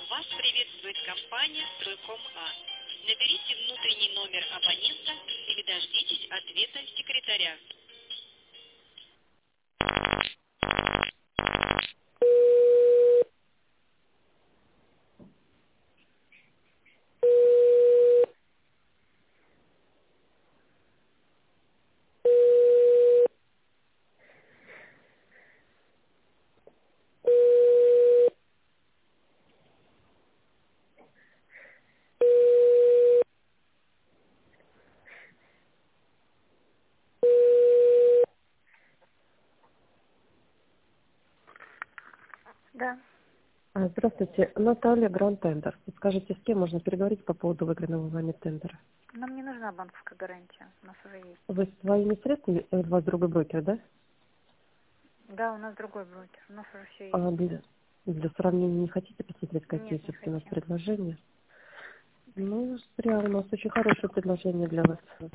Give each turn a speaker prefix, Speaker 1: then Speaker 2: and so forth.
Speaker 1: Вас приветствует компания «Стройком А». Наберите внутренний номер абонента или дождитесь ответа секретаря.
Speaker 2: Да.
Speaker 3: Здравствуйте, Наталья, Гранд Тендер. Скажите, с кем можно переговорить по поводу выигранного вами тендера?
Speaker 2: Нам не нужна банковская гарантия. У нас уже есть.
Speaker 3: Вы своими средствами, у вас другой брокер, да?
Speaker 2: Да, у нас другой брокер. У нас уже все есть.
Speaker 3: А для сравнения не хотите посмотреть, какие
Speaker 2: Нет, не
Speaker 3: все-таки у нас
Speaker 2: хотим.
Speaker 3: предложения? Ну, зря, у нас очень хорошее предложение для вас.